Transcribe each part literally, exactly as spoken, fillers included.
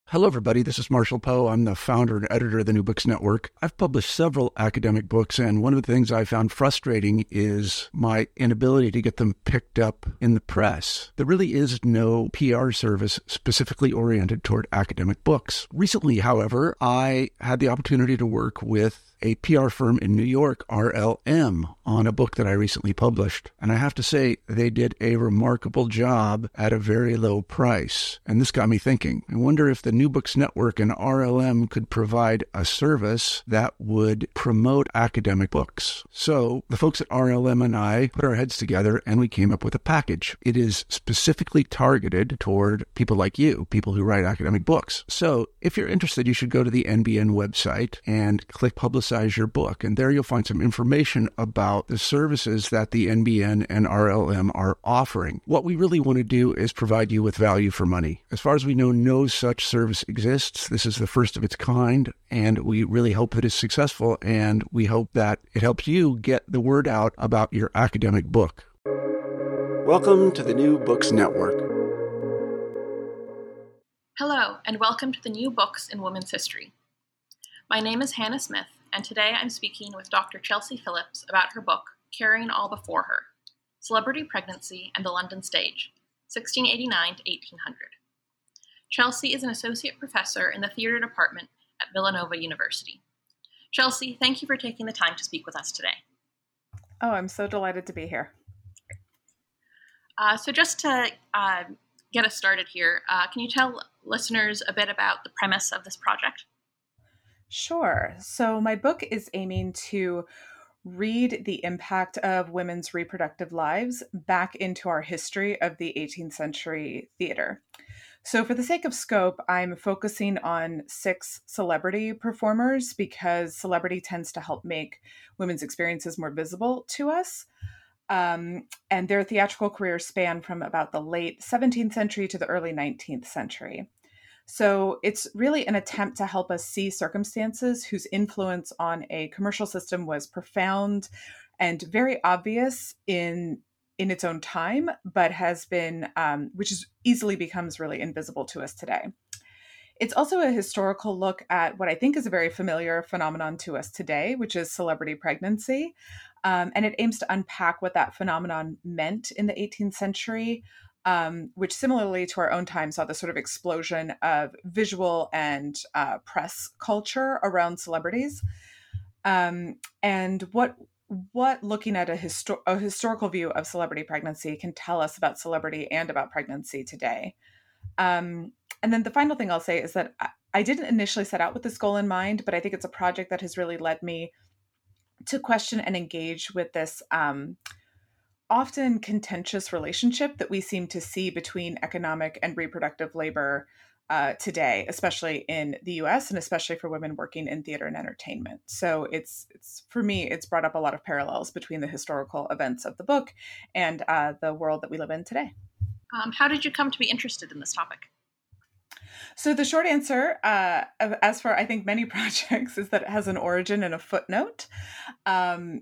Hello, everybody. This is Marshall Poe. I'm the founder and editor of the New Books Network. I've published several academic books, and one of the things I found frustrating is my inability to get them picked up in the press. There really is no P R service specifically oriented toward academic books. Recently, however, I had the opportunity to work with a P R firm in New York, R L M, on a book that I recently published. And I have to say, they did a remarkable job at a very low price. And this got me thinking. I wonder if the New Books Network and R L M could provide a service that would promote academic books. So the folks at R L M and I put our heads together and we came up with a package. It is specifically targeted toward people like you, people who write academic books. So if you're interested, you should go to the N B N website and click Publicize your book. And there you'll find some information about the services that the N B N and R L M are offering. What we really want to do is provide you with value for money. As far as we know, no such service exists. This is the first of its kind, and we really hope that it's successful, and we hope that it helps you get the word out about your academic book. Welcome to the New Books Network. Hello, and welcome to the New Books in Women's History. My name is Hannah Smith, and today I'm speaking with Doctor Chelsea Phillips about her book, Carrying All Before Her, Celebrity Pregnancy and the London Stage, sixteen eighty-nine to eighteen hundred. Chelsea is an associate professor in the theater department at Villanova University. Chelsea, thank you for taking the time to speak with us today. Oh, I'm so delighted to be here. Uh, so just to uh, get us started here, uh, can you tell listeners a bit about the premise of this project? Sure. So my book is aiming to read the impact of women's reproductive lives back into our history of the eighteenth century theater. So for the sake of scope, I'm focusing on six celebrity performers because celebrity tends to help make women's experiences more visible to us. Um, and their theatrical careers span from about the late seventeenth century to the early nineteenth century. So it's really an attempt to help us see circumstances whose influence on a commercial system was profound and very obvious in in its own time, but has been, um, which is easily becomes really invisible to us today. It's also a historical look at what I think is a very familiar phenomenon to us today, which is celebrity pregnancy. Um, and it aims to unpack what that phenomenon meant in the eighteenth century, Um, which similarly to our own time saw the sort of explosion of visual and uh, press culture around celebrities. Um, and what what looking at a, histo- a historical view of celebrity pregnancy can tell us about celebrity and about pregnancy today. Um, and then the final thing I'll say is that I, I didn't initially set out with this goal in mind, but I think it's a project that has really led me to question and engage with this um, often contentious relationship that we seem to see between economic and reproductive labor uh, today, especially in the U S and especially for women working in theater and entertainment. So it's it's for me, it's brought up a lot of parallels between the historical events of the book and uh, the world that we live in today. Um, how did you come to be interested in this topic? So the short answer, uh, as for I think many projects, is that it has an origin and a footnote. Um,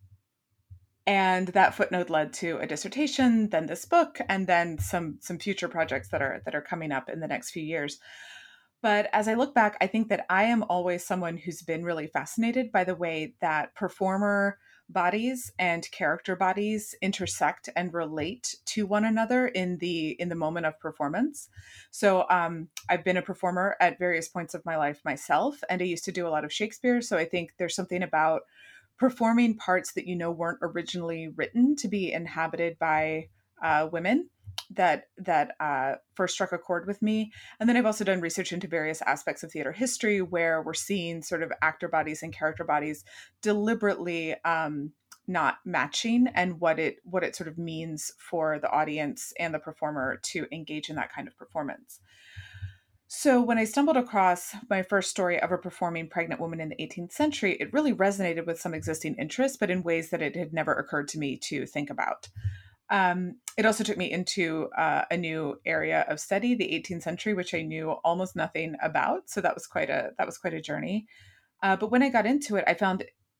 And that footnote led to a dissertation, then this book, and then some some future projects that are that are coming up in the next few years. But as I look back, I think that I am always someone who's been really fascinated by the way that performer bodies and character bodies intersect and relate to one another in the in the moment of performance. So um, I've been a performer at various points of my life myself, and I used to do a lot of Shakespeare. So I think there's something about performing parts that you know weren't originally written to be inhabited by uh, women that that uh, first struck a chord with me. And then I've also done research into various aspects of theater history where we're seeing sort of actor bodies and character bodies deliberately um, not matching, and what it what it sort of means for the audience and the performer to engage in that kind of performance. So when I stumbled across my first story of a performing pregnant woman in the eighteenth century, it really resonated with some existing interests, but in ways that it had never occurred to me to think about. Um, it also took me into uh, a new area of study, the eighteenth century, which I knew almost nothing about. So that was quite a that was quite a journey. Uh, but when I got into it, I found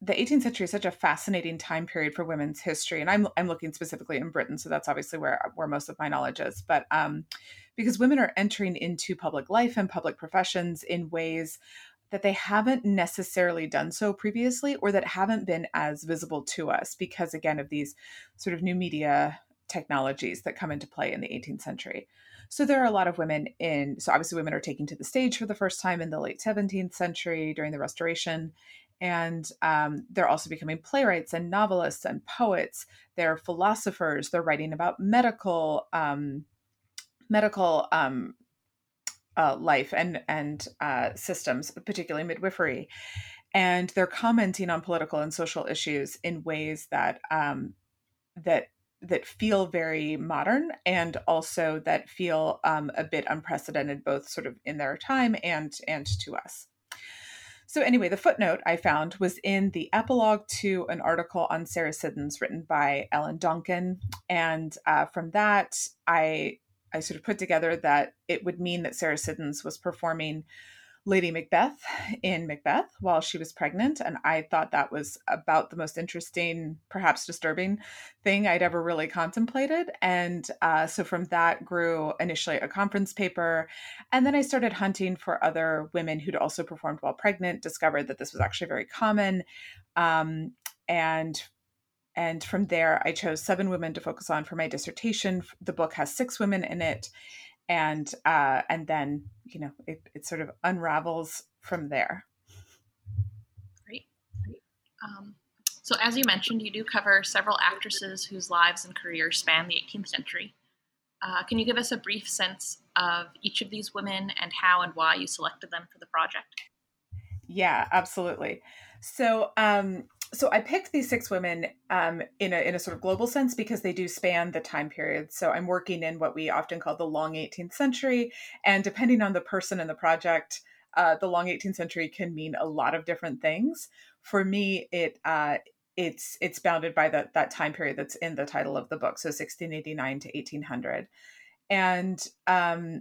the eighteenth century is such a fascinating time period for women's history. And I'm, I'm looking specifically in Britain. So that's obviously where, where most of my knowledge is. But um, because women are entering into public life and public professions in ways that they haven't necessarily done so previously, or that haven't been as visible to us because, again, of these sort of new media technologies that come into play in the eighteenth century. So there are a lot of women in, so obviously women are taking to the stage for the first time in the late seventeenth century during the Restoration. And um, they're also becoming playwrights and novelists and poets. They're philosophers. They're writing about medical, um, medical um, uh, life and and uh, systems, particularly midwifery. And they're commenting on political and social issues in ways that um, that that feel very modern, and also that feel um, a bit unprecedented, both sort of in their time and and to us. So anyway, the footnote I found was in the epilogue to an article on Sarah Siddons written by Ellen Donkin. And uh, from that, I, I sort of put together that it would mean that Sarah Siddons was performing Lady Macbeth in Macbeth while she was pregnant. And I thought that was about the most interesting, perhaps disturbing thing I'd ever really contemplated. And uh, so from that grew initially a conference paper. And then I started hunting for other women who'd also performed while pregnant, discovered that this was actually very common. Um, and And from there, I chose seven women to focus on for my dissertation. The book has six women in it. And uh, and then, you know, it, it sort of unravels from there. Great. Great. Um, so as you mentioned, you do cover several actresses whose lives and careers span the eighteenth century. Uh, can you give us a brief sense of each of these women and how and why you selected them for the project? Yeah, absolutely. So um, so I picked these six women um, in a in a sort of global sense because they do span the time period. So I'm working in what we often call the long eighteenth century, and depending on the person in the project, uh, the long eighteenth century can mean a lot of different things. For me, it uh, it's it's bounded by that that time period that's in the title of the book, so sixteen eighty-nine to eighteen hundred, and um,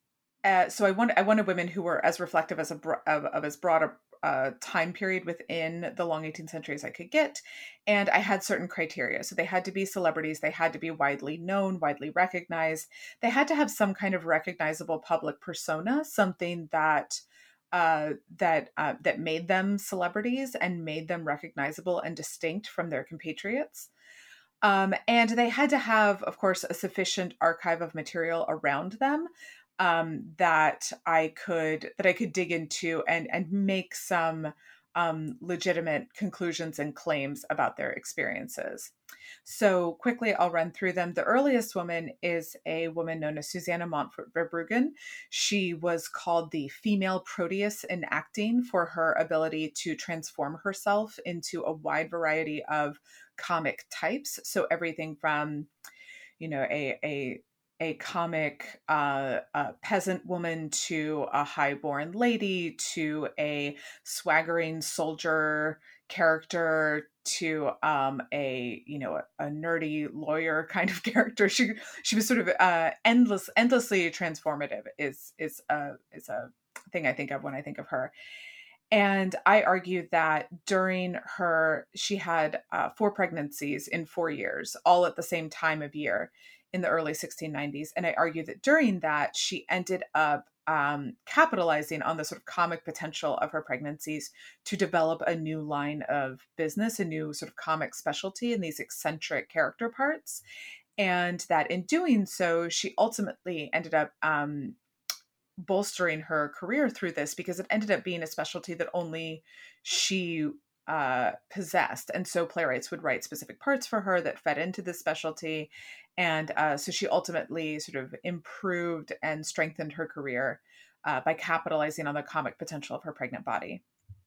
uh, so I wanted I wanted women who were as reflective as a bro- of, of as broad a uh, time period within the long eighteenth century as I could get, and I had certain criteria. So they had to be celebrities, they had to be widely known, widely recognized, they had to have some kind of recognizable public persona, something that uh, that uh, that made them celebrities and made them recognizable and distinct from their compatriots. Um, and they had to have, of course, a sufficient archive of material around them um, that I could that I could dig into and and make some um, legitimate conclusions and claims about their experiences. So quickly, I'll run through them. The earliest woman is a woman known as Susanna Montfort Verbruggen. She was called the female Proteus in acting for her ability to transform herself into a wide variety of comic types. So everything from, you know, a a a comic uh, a peasant woman to a highborn lady to a swaggering soldier character to um, a you know a, a nerdy lawyer kind of character. She she was sort of uh, endless endlessly transformative. Is is a is a thing I think of when I think of her. And I argue that during her, she had uh, four pregnancies in four years, all at the same time of year in the early sixteen nineties. And I argue that during that, she ended up um, capitalizing on the sort of comic potential of her pregnancies to develop a new line of business, a new sort of comic specialty in these eccentric character parts. And that in doing so, she ultimately ended up um, bolstering her career through this because it ended up being a specialty that only she uh, possessed. And so playwrights would write specific parts for her that fed into this specialty. And uh, so she ultimately sort of improved and strengthened her career uh, by capitalizing on the comic potential of her pregnant body.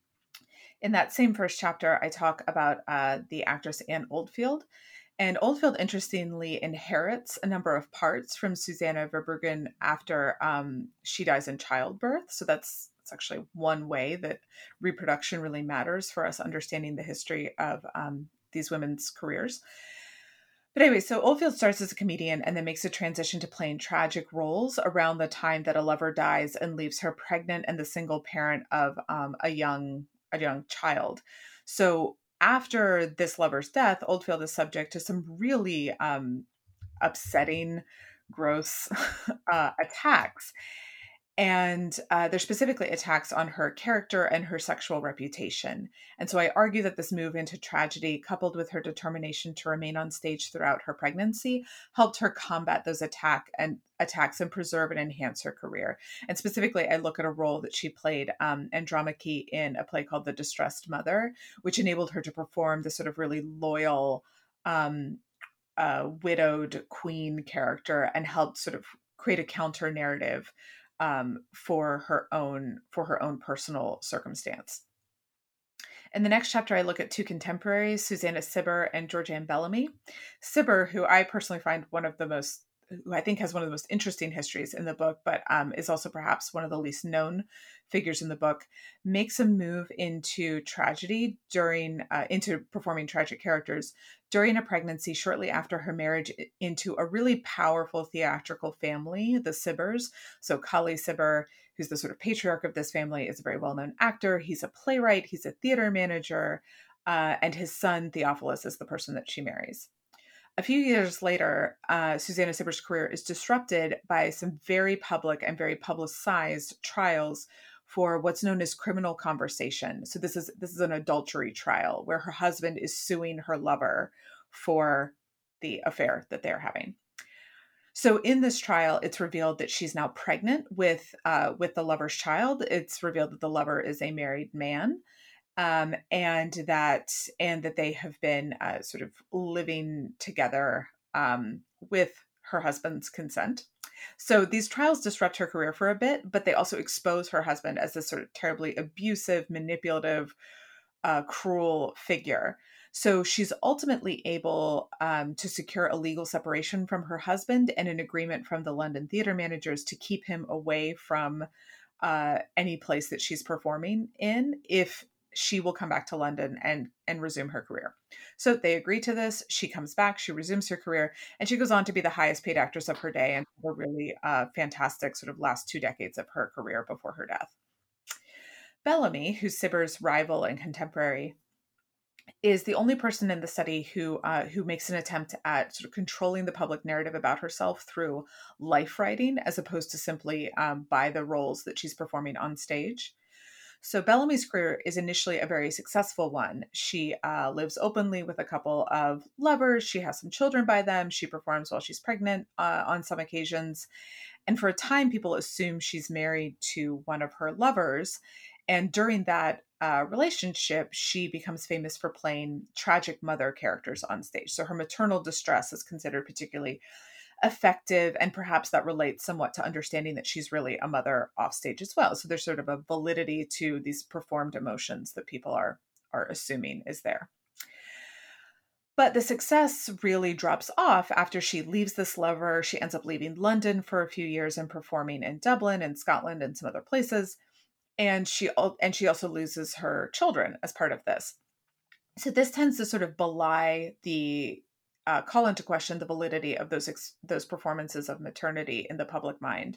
In that same first chapter, I talk about uh, the actress Anne Oldfield. And Oldfield, interestingly, inherits a number of parts from Susanna Verbruggen after um, she dies in childbirth. So that's, that's actually one way that reproduction really matters for us understanding the history of um, these women's careers. But anyway, so Oldfield starts as a comedian and then makes a transition to playing tragic roles around the time that a lover dies and leaves her pregnant and the single parent of um, a young a young child. So after this lover's death, Oldfield is subject to some really um, upsetting, gross uh, attacks. And uh, they're specifically attacks on her character and her sexual reputation. And so I argue that this move into tragedy, coupled with her determination to remain on stage throughout her pregnancy, helped her combat those attack and attacks and preserve and enhance her career. And specifically, I look at a role that she played, um, Andromache, in a play called The Distressed Mother, which enabled her to perform this sort of really loyal, um, uh, widowed queen character and helped sort of create a counter narrative um, for her own for her own personal circumstance. In the next chapter, I look at two contemporaries, Susanna Cibber and Georgianne Bellamy. Cibber, who I personally find one of the most, who I think has one of the most interesting histories in the book, but um, is also perhaps one of the least known figures in the book, makes a move into tragedy during, uh, into performing tragic characters during a pregnancy shortly after her marriage into a really powerful theatrical family, the Cibbers. So Colley Cibber, who's the sort of patriarch of this family, is a very well-known actor. He's a playwright, he's a theater manager, uh, and his son Theophilus is the person that she marries. A few years later, uh, Susanna Cibber's career is disrupted by some very public and very publicized trials for what's known as criminal conversation. So this is this is an adultery trial where her husband is suing her lover for the affair that they're having. So in this trial, it's revealed that she's now pregnant with uh, with the lover's child. It's revealed that the lover is a married man. Um, and that and that they have been uh, sort of living together um, with her husband's consent. So these trials disrupt her career for a bit, but they also expose her husband as this sort of terribly abusive, manipulative, uh, cruel figure. So she's ultimately able um, to secure a legal separation from her husband and an agreement from the London theater managers to keep him away from uh, any place that she's performing in if she will come back to London and, and resume her career. So they agree to this. She comes back, she resumes her career, and she goes on to be the highest paid actress of her day and a really uh, fantastic sort of last two decades of her career before her death. Bellamy, who's Cibber's rival and contemporary, is the only person in the study who uh, who makes an attempt at sort of controlling the public narrative about herself through life writing, as opposed to simply um, by the roles that she's performing on stage. So Bellamy's career is initially a very successful one. She uh, lives openly with a couple of lovers. She has some children by them. She performs while she's pregnant uh, on some occasions. And for a time, people assume she's married to one of her lovers. And during that uh, relationship, she becomes famous for playing tragic mother characters on stage. So her maternal distress is considered particularly effective, and perhaps that relates somewhat to understanding that she's really a mother off stage as well. So there's sort of a validity to these performed emotions that people are are assuming is there. But the success really drops off after she leaves this lover. She ends up leaving London for a few years and performing in Dublin and Scotland and some other places. And she and she also loses her children as part of this. So this tends to sort of belie the Uh, call into question the validity of those ex- those performances of maternity in the public mind.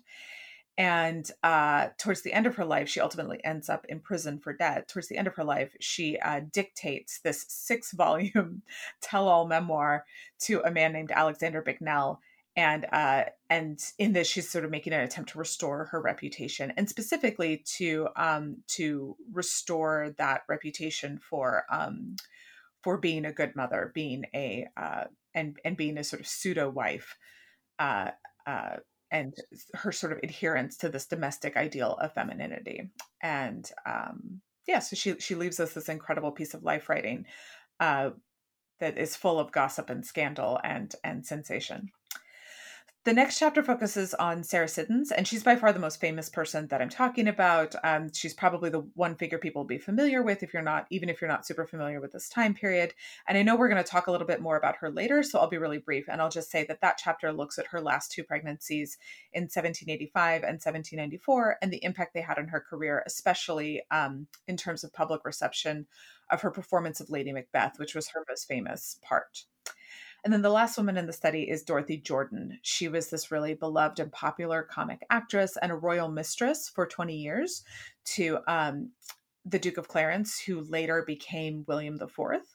And uh, towards the end of her life, she ultimately ends up in prison for debt. Towards the end of her life, she uh, dictates this six-volume tell-all memoir to a man named Alexander Bicknell. And uh, and in this, she's sort of making an attempt to restore her reputation, and specifically to um, to restore that reputation for um, for being a good mother, being a uh, and and being a sort of pseudo wife, uh, uh, and her sort of adherence to this domestic ideal of femininity. And um, yeah, so she she leaves us this incredible piece of life writing uh, that is full of gossip and scandal and and sensation. The next chapter focuses on Sarah Siddons, and she's by far the most famous person that I'm talking about. Um, she's probably the one figure people will be familiar with if you're not, even if you're not super familiar with this time period. And I know we're going to talk a little bit more about her later, so I'll be really brief. And I'll just say that that chapter looks at her last two pregnancies in seventeen eighty-five and seventeen ninety-four and the impact they had on her career, especially um, in terms of public reception of her performance of Lady Macbeth, which was her most famous part. And then the last woman in the study is Dorothy Jordan. She was this really beloved and popular comic actress and a royal mistress for twenty years to um, the Duke of Clarence, who later became William the Fourth.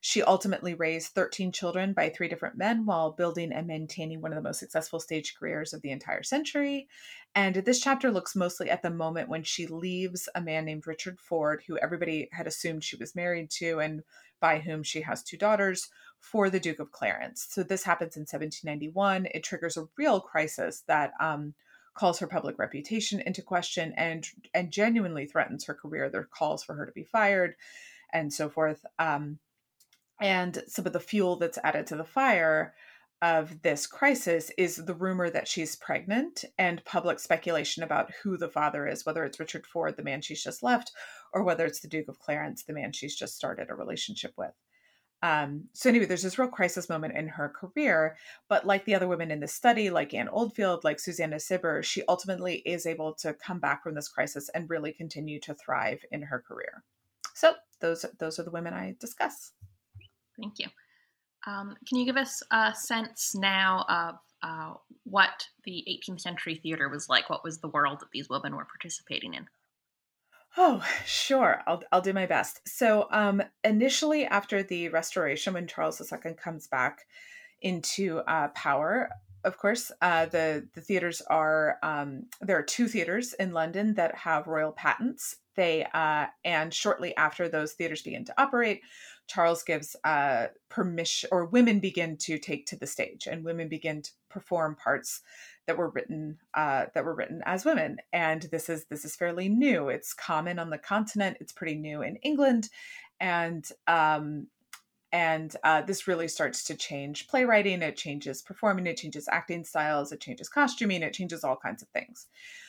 She ultimately raised thirteen children by three different men while building and maintaining one of the most successful stage careers of the entire century. And this chapter looks mostly at the moment when she leaves a man named Richard Ford, who everybody had assumed she was married to and by whom she has two daughters, for the Duke of Clarence. So this happens in seventeen ninety-one. It triggers a real crisis that um, calls her public reputation into question and and genuinely threatens her career. There are calls for her to be fired and so forth. Um, and some of the fuel that's added to the fire of this crisis is the rumor that she's pregnant and public speculation about who the father is, whether it's Richard Ford, the man she's just left, or whether it's the Duke of Clarence, the man she's just started a relationship with. Um, so anyway, there's this real crisis moment in her career, but like the other women in the study, like Anne Oldfield, like Susanna Cibber, she ultimately is able to come back from this crisis and really continue to thrive in her career. So those, those are the women I discuss. Thank you. Um, can you give us a sense now of uh, what the eighteenth century theater was like? What was the world that these women were participating in? Oh, sure. I'll I'll do my best. So, um, initially after the Restoration, when Charles the Second comes back into uh, power, of course, uh, the the theaters are um, there are two theaters in London that have royal patents. They uh, and shortly after those theaters begin to operate, Charles gives uh, permission, or women begin to take to the stage, and women begin to perform parts that were written uh, that were written as women. And this is this is fairly new. It's common on the continent. It's pretty new in England, and um, and uh, this really starts to change playwriting. It changes performing. It changes acting styles. It changes costuming. It changes all kinds of things.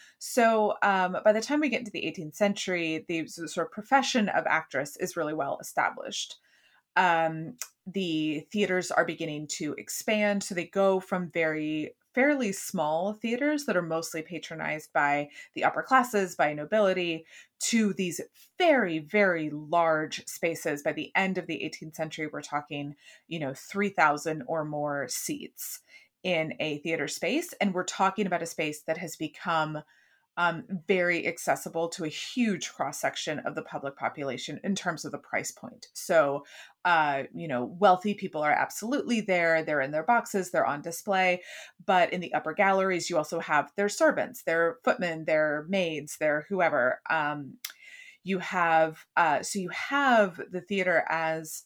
So um, by the time we get into the eighteenth century, the sort of profession of actress is really well established. Um, the theaters are beginning to expand. So they go from very fairly small theaters that are mostly patronized by the upper classes, by nobility, to these very, very large spaces. By the end of the eighteenth century, we're talking, you know, three thousand or more seats in a theater space. And we're talking about a space that has become Um, very accessible to a huge cross-section of the public population in terms of the price point. So, uh, you know, wealthy people are absolutely there. They're in their boxes, they're on display. But in the upper galleries, you also have their servants, their footmen, their maids, their whoever. Um, you have, uh, so you have the theater as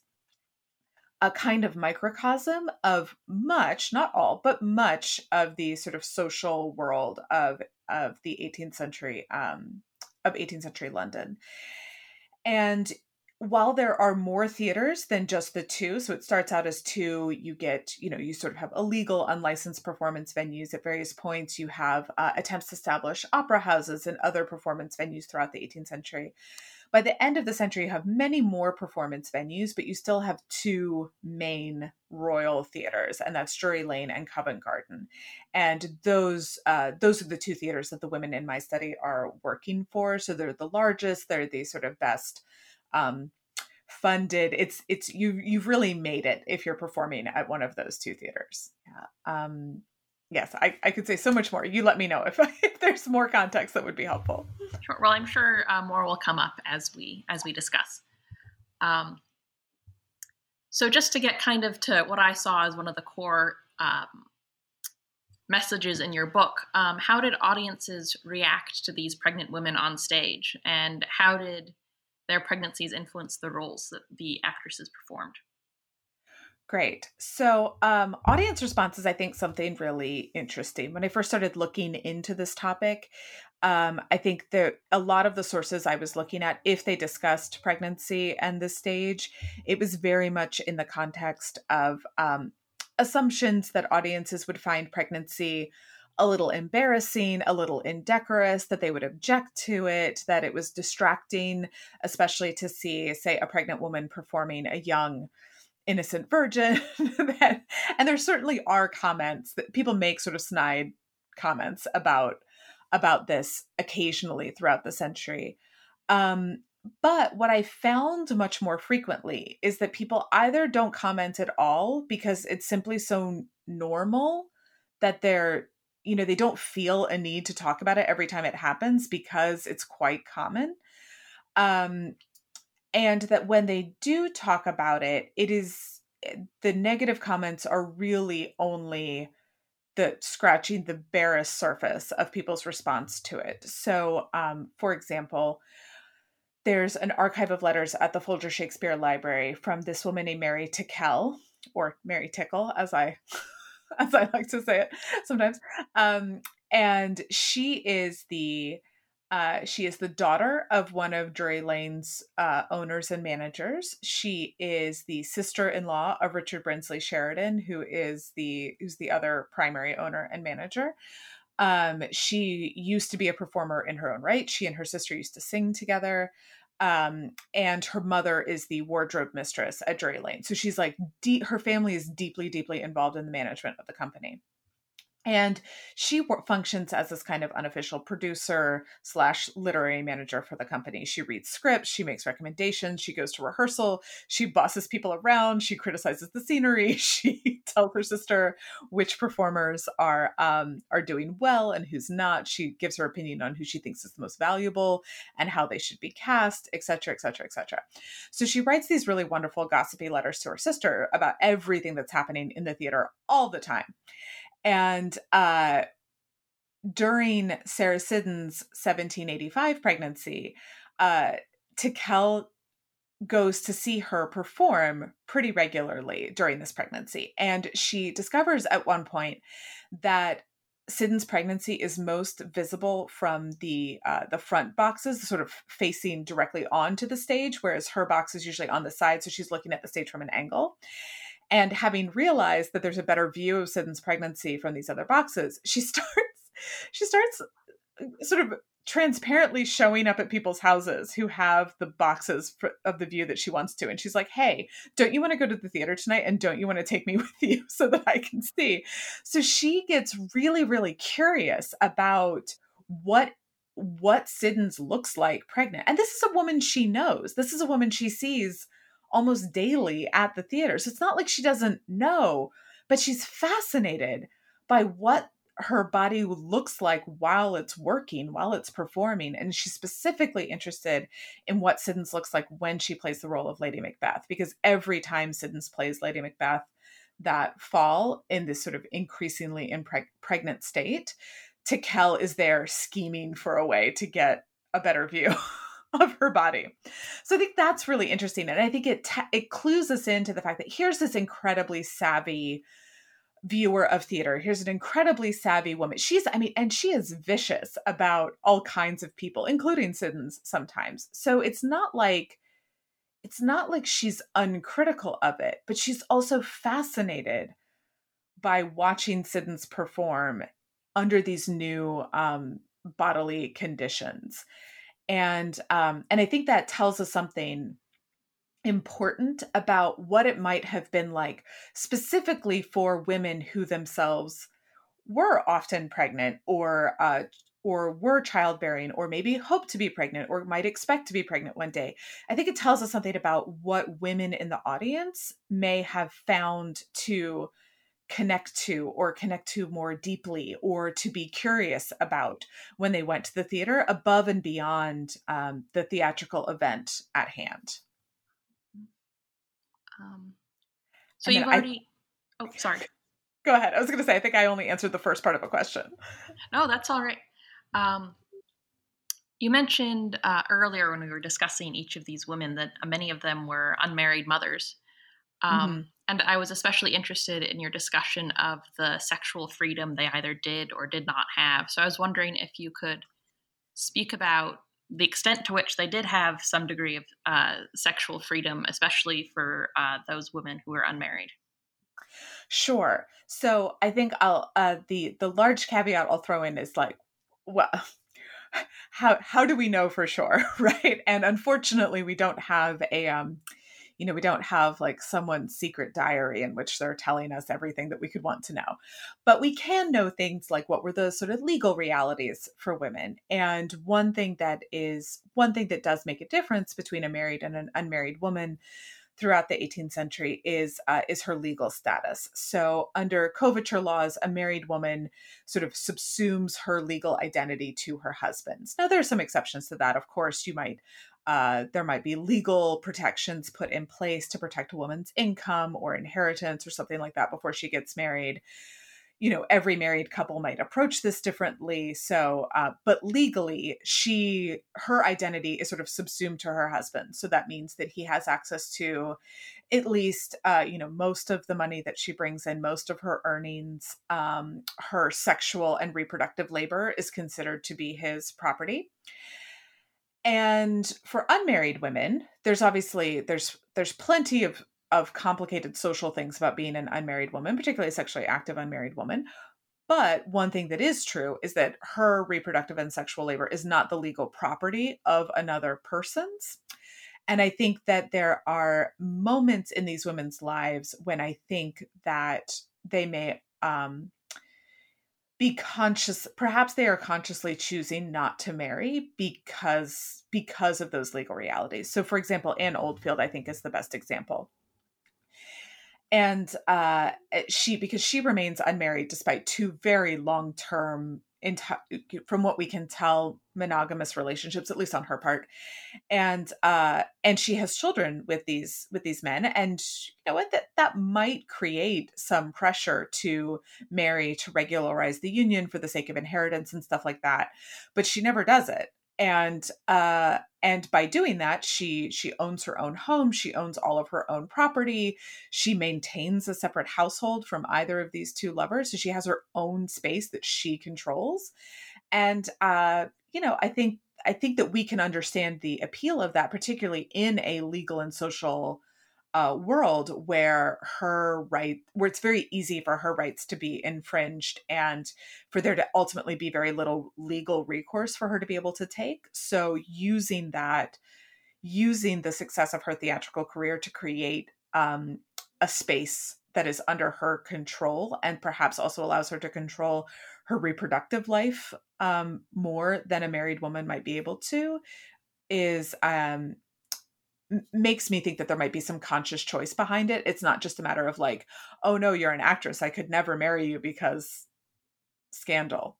a kind of microcosm of much, not all, but much of the sort of social world of of the eighteenth century, um, of eighteenth century London. And while there are more theaters than just the two, so it starts out as two, you get, you know, you sort of have illegal, unlicensed performance venues at various points. You have uh, attempts to establish opera houses and other performance venues throughout the eighteenth century. By the end of the century, you have many more performance venues, but you still have two main royal theaters, and that's Drury Lane and Covent Garden. And those uh, those are the two theaters that the women in my study are working for. So they're the largest, they're the sort of best um, funded. It's it's you you've really made it if you're performing at one of those two theaters. Yeah. Um, yes, I, I could say so much more. You let me know if, if there's more context that would be helpful. Sure. Well, I'm sure uh, more will come up as we as we discuss. Um, so just to get kind of to what I saw as one of the core um, messages in your book, um, how did audiences react to these pregnant women on stage, and how did their pregnancies influence the roles that the actresses performed? Great. So um, audience response is, I think, something really interesting. When I first started looking into this topic, um, I think that a lot of the sources I was looking at, if they discussed pregnancy and the stage, it was very much in the context of um, assumptions that audiences would find pregnancy a little embarrassing, a little indecorous, that they would object to it, that it was distracting, especially to see, say, a pregnant woman performing a young innocent virgin. that, and there certainly are comments that people make, sort of snide comments about about this occasionally throughout the century. Um, but what I found much more frequently is that people either don't comment at all because it's simply so normal that they're, you know, they don't feel a need to talk about it every time it happens because it's quite common. Um, and that when they do talk about it, it is the negative comments are really only the scratching the barest surface of people's response to it. So, um, for example, there's an archive of letters at the Folger Shakespeare Library from this woman named Mary Tickell, or Mary Tickle, as I as I like to say it sometimes. Um, and she is the uh, she is the daughter of one of Drury Lane's uh, owners and managers. She is the sister-in-law of Richard Brinsley Sheridan, who is the who's the other primary owner and manager. Um, she used to be a performer in her own right. She and her sister used to sing together. Um, and her mother is the wardrobe mistress at Drury Lane. So she's like, deep, her family is deeply, deeply involved in the management of the company. And she w- functions as this kind of unofficial producer slash literary manager for the company. She reads scripts, she makes recommendations, she goes to rehearsal, she bosses people around, she criticizes the scenery, she tells her sister which performers are um, are doing well and who's not. She gives her opinion on who she thinks is the most valuable and how they should be cast, et cetera, et cetera, et cetera. So she writes these really wonderful gossipy letters to her sister about everything that's happening in the theater all the time. And uh, during Sarah Siddon's seventeen eighty-five pregnancy, uh, Tickell goes to see her perform pretty regularly during this pregnancy. And she discovers at one point that Siddon's pregnancy is most visible from the uh, the front boxes, sort of facing directly onto the stage, whereas her box is usually on the side. So she's looking at the stage from an angle. And having realized that there's a better view of Siddon's pregnancy from these other boxes, she starts she starts sort of transparently showing up at people's houses who have the boxes for, of the view that she wants to. And she's like, hey, don't you want to go to the theater tonight? And don't you want to take me with you so that I can see? So she gets really, really curious about what what Siddons looks like pregnant. And this is a woman she knows. This is a woman she sees almost daily at the theater. So it's not like she doesn't know, but she's fascinated by what her body looks like while it's working, while it's performing. And she's specifically interested in what Siddons looks like when she plays the role of Lady Macbeth, because every time Siddons plays Lady Macbeth that fall in this sort of increasingly impreg- pregnant state, Tickell is there scheming for a way to get a better view of her body. So I think that's really interesting. And I think it te- it clues us into the fact that here's this incredibly savvy viewer of theater. Here's an incredibly savvy woman. She's, I mean, and she is vicious about all kinds of people, including Siddons sometimes. So it's not like, it's not like she's uncritical of it, but she's also fascinated by watching Siddons perform under these new um, bodily conditions. And um, and I think that tells us something important about what it might have been like specifically for women who themselves were often pregnant or uh, or were childbearing or maybe hope to be pregnant or might expect to be pregnant one day. I think it tells us something about what women in the audience may have found to connect to or connect to more deeply or to be curious about when they went to the theater above and beyond um, the theatrical event at hand. Um, so And you've then I- already, oh, sorry. Go ahead. I was going to say, I think I only answered the first part of a question. No, that's all right. Um, you mentioned uh, earlier when we were discussing each of these women that many of them were unmarried mothers. Um, Mm-hmm. And I was especially interested in your discussion of the sexual freedom they either did or did not have. So I was wondering if you could speak about the extent to which they did have some degree of uh, sexual freedom, especially for uh, those women who were unmarried. Sure. So I think I'll uh, the the large caveat I'll throw in is like, well, how how do we know for sure, right? And unfortunately, we don't have a um, you know, we don't have like someone's secret diary in which they're telling us everything that we could want to know. But we can know things like what were the sort of legal realities for women. And one thing that is one thing that does make a difference between a married and an unmarried woman throughout the eighteenth century is uh, is her legal status. So under coverture laws, a married woman sort of subsumes her legal identity to her husband's. Now, there are some exceptions to that. Of course, you might uh, there might be legal protections put in place to protect a woman's income or inheritance or something like that before she gets married. You know, every married couple might approach this differently. So, uh, but legally, she, her identity is sort of subsumed to her husband. So that means that he has access to at least, uh, you know, most of the money that she brings in, most of her earnings. Um, her sexual and reproductive labor is considered to be his property. And for unmarried women, there's obviously, there's, there's plenty of of complicated social things about being an unmarried woman, particularly a sexually active unmarried woman. But one thing that is true is that her reproductive and sexual labor is not the legal property of another person's. And I think that there are moments in these women's lives when I think that they may um, be conscious, perhaps they are consciously choosing not to marry because, because of those legal realities. So for example, Anne Oldfield, I think, is the best example. And uh, she, because she remains unmarried despite two very long-term, from what we can tell, monogamous relationships, at least on her part, and uh, and she has children with these with these men, and you know what, that that might create some pressure to marry, to regularize the union for the sake of inheritance and stuff like that. But she never does it. And uh, and by doing that, she she owns her own home. She owns all of her own property. She maintains a separate household from either of these two lovers. So she has her own space that she controls. And uh, you know, I think I think that we can understand the appeal of that, particularly in a legal and social uh, world where her right, where it's very easy for her rights to be infringed and for there to ultimately be very little legal recourse for her to be able to take. So using that, using the success of her theatrical career to create um, a space that is under her control and perhaps also allows her to control her reproductive life um, more than a married woman might be able to, is um, makes me think that there might be some conscious choice behind it. It's not just a matter of like, oh no, you're an actress, I could never marry you because scandal,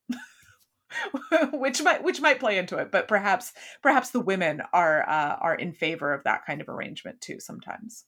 which might which might play into it. But perhaps perhaps the women are uh, are in favor of that kind of arrangement too sometimes.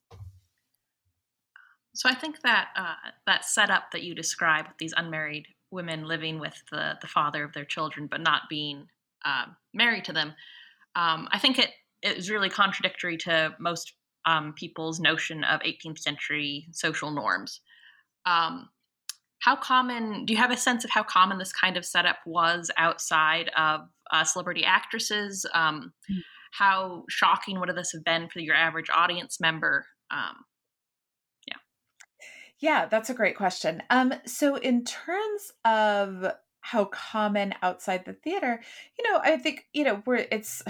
So I think that uh, that setup that you describe with these unmarried women living with the the father of their children but not being um, married to them, um, I think it it is really contradictory to most um, people's notion of eighteenth century social norms. Um, how common, do you have a sense of how common this kind of setup was outside of uh, celebrity actresses? Um, mm-hmm. How shocking would this have been for your average audience member? Um, yeah. Yeah, that's a great question. Um, so in terms of how common outside the theater, you know, I think, you know, we're, it's,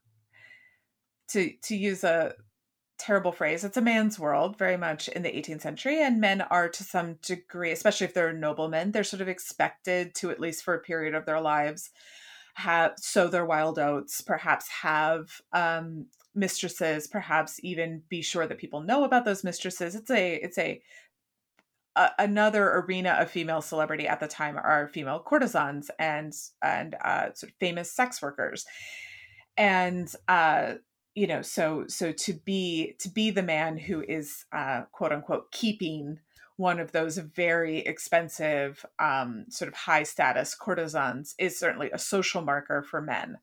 to to use a terrible phrase, it's a man's world very much in the eighteenth century, and men are to some degree, especially if they're noblemen, they're sort of expected to, at least for a period of their lives, have sow their wild oats, perhaps have um, mistresses, perhaps even be sure that people know about those mistresses. It's a it's a, a another arena of female celebrity at the time are female courtesans and and uh, sort of famous sex workers, and uh, you know, so so to be to be the man who is uh, quote unquote keeping one of those very expensive, um, sort of high status courtesans is certainly a social marker for men.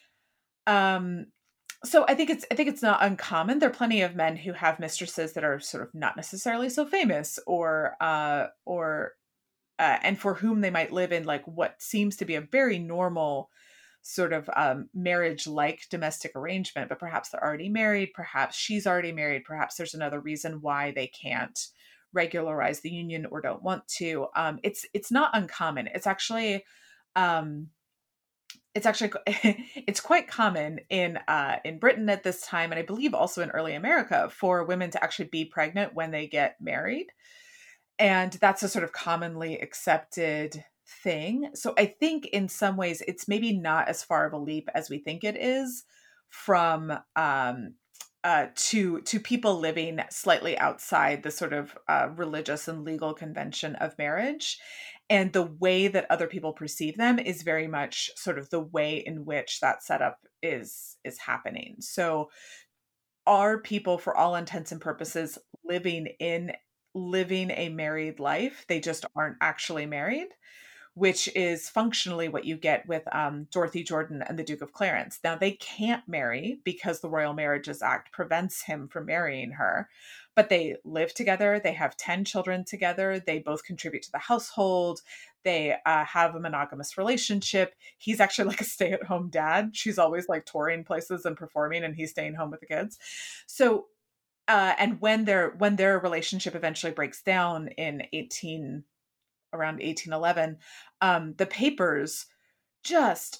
Um, so I think it's I think it's not uncommon. There are plenty of men who have mistresses that are sort of not necessarily so famous, or uh, or uh, and for whom they might live in like what seems to be a very normal sort of um, marriage-like domestic arrangement, but perhaps they're already married, perhaps she's already married, perhaps there's another reason why they can't regularize the union or don't want to. Um, it's it's not uncommon. It's actually um, it's actually it's quite common in uh, in Britain at this time, and I believe also in early America, for women to actually be pregnant when they get married, and that's a sort of commonly accepted thing. So I think in some ways it's maybe not as far of a leap as we think it is from um, uh, to to people living slightly outside the sort of uh, religious and legal convention of marriage. And the way that other people perceive them is very much sort of the way in which that setup is is happening. So are people, for all intents and purposes, living in living a married life? They just aren't actually married, which is functionally what you get with um, Dorothy Jordan and the Duke of Clarence. Now, they can't marry because the Royal Marriages Act prevents him from marrying her, but they live together. They have ten children together. They both contribute to the household. They uh, have a monogamous relationship. He's actually like a stay-at-home dad. She's always like touring places and performing, and he's staying home with the kids. So, uh, and when their when their relationship eventually breaks down in eighteen around eighteen eleven, um, the papers just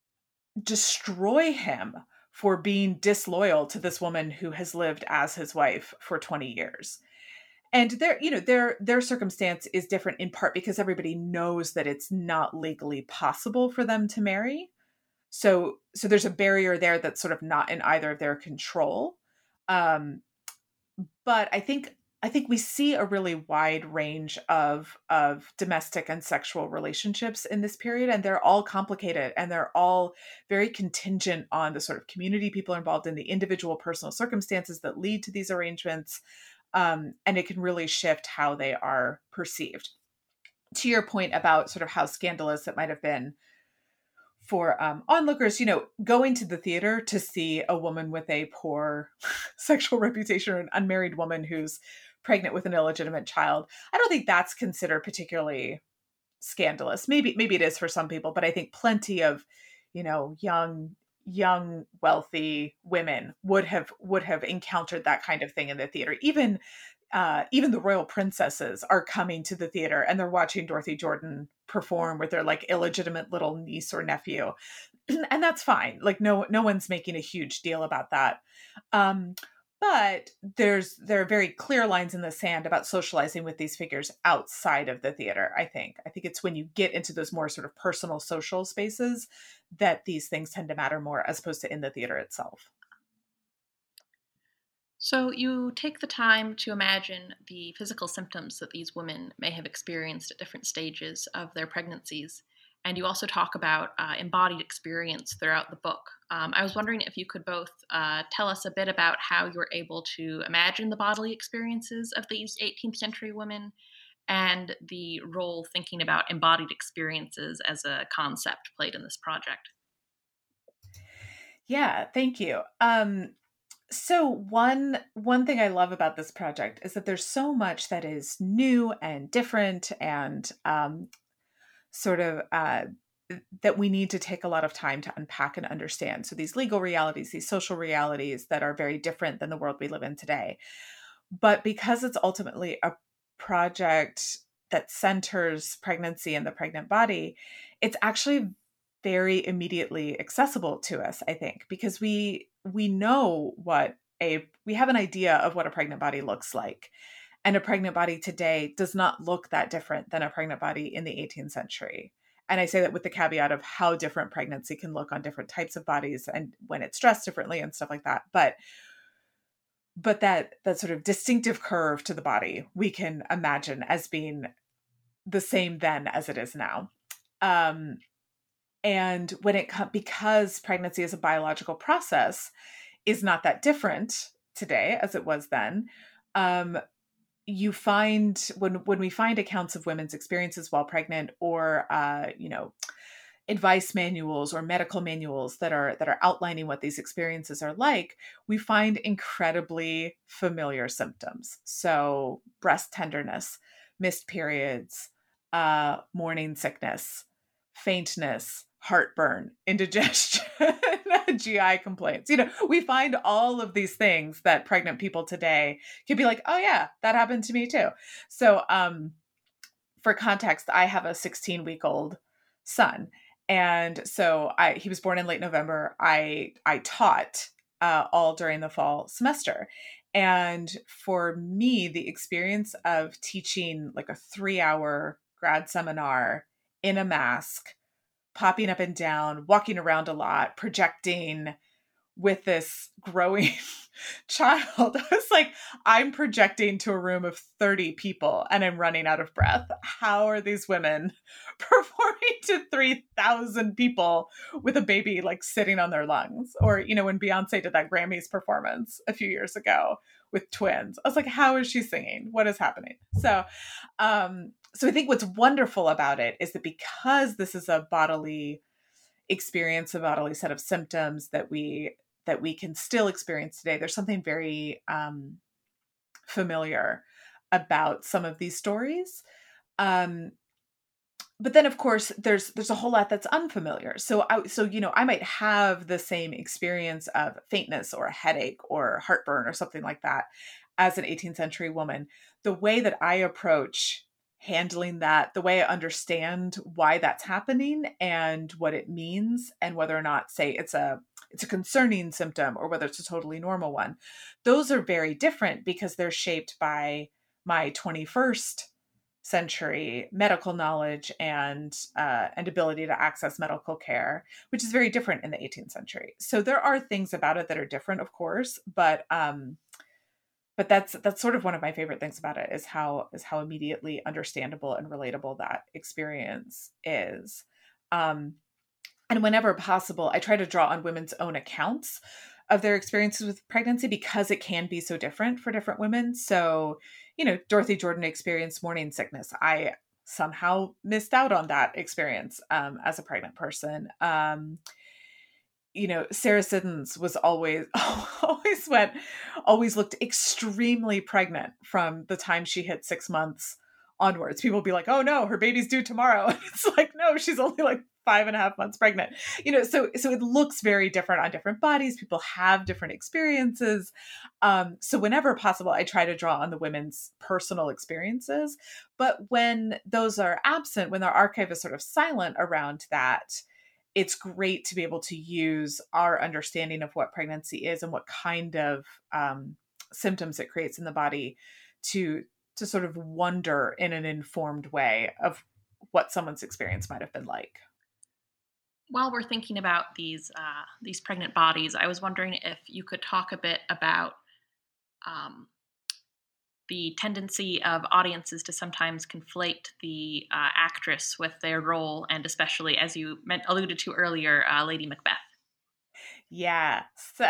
destroy him for being disloyal to this woman who has lived as his wife for twenty years. And their, you know, their their circumstance is different in part because everybody knows that it's not legally possible for them to marry. So so there's a barrier there that's sort of not in either of their control. Um, but I think I think we see a really wide range of of domestic and sexual relationships in this period, and they're all complicated and they're all very contingent on the sort of community people are involved in, the individual personal circumstances that lead to these arrangements, um, and it can really shift how they are perceived. To your point about sort of how scandalous it might have been for um, onlookers, you know, going to the theater to see a woman with a poor sexual reputation or an unmarried woman who's pregnant with an illegitimate child, I don't think that's considered particularly scandalous. Maybe, maybe it is for some people, but I think plenty of, you know, young, young, wealthy women would have, would have encountered that kind of thing in the theater. Even, uh, even the royal princesses are coming to the theater and they're watching Dorothy Jordan perform with their like illegitimate little niece or nephew. And that's fine. Like no, no one's making a huge deal about that. Um, But there's there are very clear lines in the sand about socializing with these figures outside of the theater, I think. I think it's when you get into those more sort of personal social spaces that these things tend to matter more as opposed to in the theater itself. So you take the time to imagine the physical symptoms that these women may have experienced at different stages of their pregnancies. And you also talk about uh, embodied experience throughout the book. Um, I was wondering if you could both uh, tell us a bit about how you were able to imagine the bodily experiences of these eighteenth century women and the role thinking about embodied experiences as a concept played in this project. Yeah, thank you. Um, so one one thing I love about this project is that there's so much that is new and different and um, sort of uh, that we need to take a lot of time to unpack and understand. So these legal realities, these social realities that are very different than the world we live in today. But because it's ultimately a project that centers pregnancy and the pregnant body, it's actually very immediately accessible to us, I think, because we we know what a we have an idea of what a pregnant body looks like. And a pregnant body today does not look that different than a pregnant body in the eighteenth century. And I say that with the caveat of how different pregnancy can look on different types of bodies and when it's dressed differently and stuff like that. But but that that sort of distinctive curve to the body we can imagine as being the same then as it is now. Um, and when it comes, because pregnancy as a biological process is not that different today as it was then, um, you find when when we find accounts of women's experiences while pregnant, or uh, you know, advice manuals or medical manuals that are that are outlining what these experiences are like, we find incredibly familiar symptoms. So breast tenderness, missed periods, uh, morning sickness, faintness, heartburn, indigestion, G I complaints. You know, we find all of these things that pregnant people today can be like, oh yeah, that happened to me too. So um, for context, I have a sixteen week old son. And so I, he was born in late November. I, I taught uh, all during the fall semester. And for me, the experience of teaching like a three hour grad seminar in a mask, popping up and down, walking around a lot, projecting, with this growing child. I was like, I'm projecting to a room of thirty people and I'm running out of breath. How are these women performing to three thousand people with a baby like sitting on their lungs? Or, you know, when Beyonce did that Grammys performance a few years ago with twins, I was like, how is she singing? What is happening? So, um, so I think what's wonderful about it is that because this is a bodily experience, a bodily set of symptoms that we that we can still experience today, there's something very um, familiar about some of these stories. Um, but then, of course, there's there's a whole lot that's unfamiliar. So, I, so you know, I might have the same experience of faintness or a headache or heartburn or something like that as an eighteenth century woman. The way that I approach handling that, the way I understand why that's happening and what it means, and whether or not, say, it's a it's a concerning symptom or whether it's a totally normal one, those are very different because they're shaped by my twenty-first century medical knowledge and uh, and ability to access medical care, which is very different in the eighteenth century. So there are things about it that are different, of course, but um, but that's that's sort of one of my favorite things about it is how is how immediately understandable and relatable that experience is. Um, and whenever possible, I try to draw on women's own accounts of their experiences with pregnancy because it can be so different for different women. So, you know, Dorothy Jordan experienced morning sickness. I somehow missed out on that experience um, as a pregnant person. Um, you know, Sarah Siddons was always, always went, always looked extremely pregnant from the time she hit six months onwards. People would be like, oh no, her baby's due tomorrow. And it's like, no, she's only like five and a half months pregnant. You know, so, so it looks very different on different bodies. People have different experiences. Um, so whenever possible, I try to draw on the women's personal experiences. But when those are absent, when their archive is sort of silent around that, it's great to be able to use our understanding of what pregnancy is and what kind of um, symptoms it creates in the body to to sort of wonder in an informed way of what someone's experience might have been like. While we're thinking about these uh, these pregnant bodies, I was wondering if you could talk a bit about um, the tendency of audiences to sometimes conflate the uh, actress with their role, and especially, as you meant, alluded to earlier, uh, Lady Macbeth. Yeah, so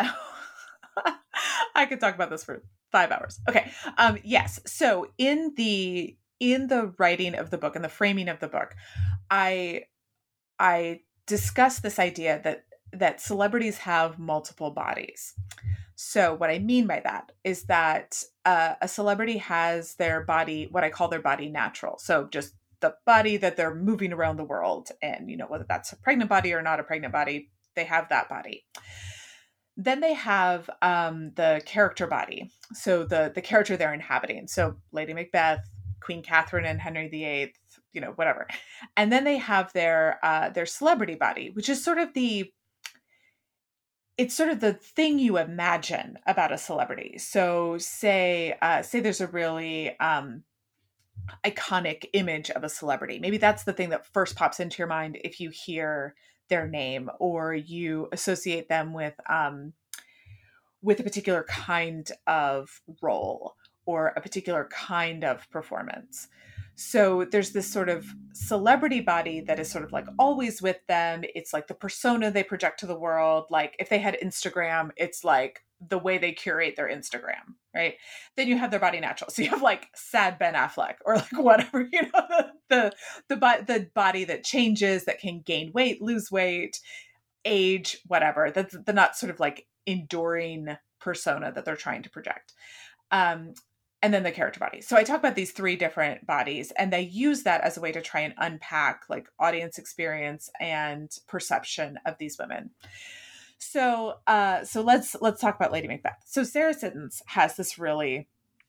I could talk about this for five hours. Okay, um, yes. So in the in the writing of the book and the framing of the book, I I discuss this idea that that celebrities have multiple bodies. So what I mean by that is that uh, a celebrity has their body, what I call their body natural. So just the body that they're moving around the world in, you know, whether that's a pregnant body or not a pregnant body, they have that body. Then they have um, the character body. So the, the character they're inhabiting. So Lady Macbeth, Queen Catherine and Henry the Eighth, you know, whatever. And then they have their uh, their celebrity body, which is sort of the it's sort of the thing you imagine about a celebrity. So say, uh, say there's a really um, iconic image of a celebrity. Maybe that's the thing that first pops into your mind if you hear their name or you associate them with, um, with a particular kind of role or a particular kind of performance. So there's this sort of celebrity body that is sort of like always with them. It's like the persona they project to the world. Like if they had Instagram, it's like the way they curate their Instagram, right? Then you have their body natural. So you have like sad Ben Affleck or like whatever, you know, the the the, the body that changes, that can gain weight, lose weight, age, whatever. That's the not sort of like enduring persona that they're trying to project. Um, And then the character body. So I talk about these three different bodies, and they use that as a way to try and unpack like audience experience and perception of these women. So, uh, so let's let's talk about Lady Macbeth. So Sarah Siddons has this really.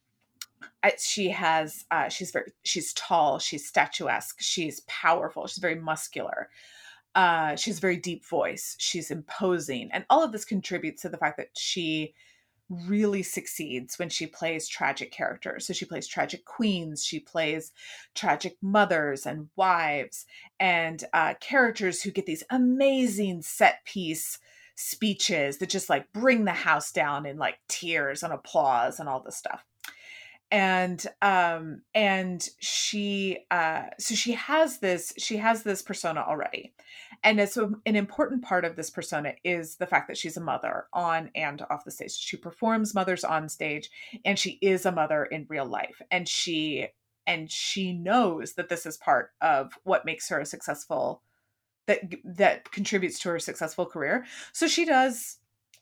She has. Uh, she's very. She's tall. She's statuesque. She's powerful. She's very muscular. Uh, she has a very deep voice. She's imposing, and all of this contributes to the fact that she really succeeds when she plays tragic characters. So she plays tragic queens, she plays tragic mothers and wives, and uh, characters who get these amazing set piece speeches that just like bring the house down in like tears and applause and all this stuff. And um and she uh so she has this she has this persona already. And it's a, an important part of this persona is the fact that she's a mother on and off the stage. She performs mothers on stage, and she is a mother in real life. And she and she knows that this is part of what makes her a successful that that contributes to her successful career. So she does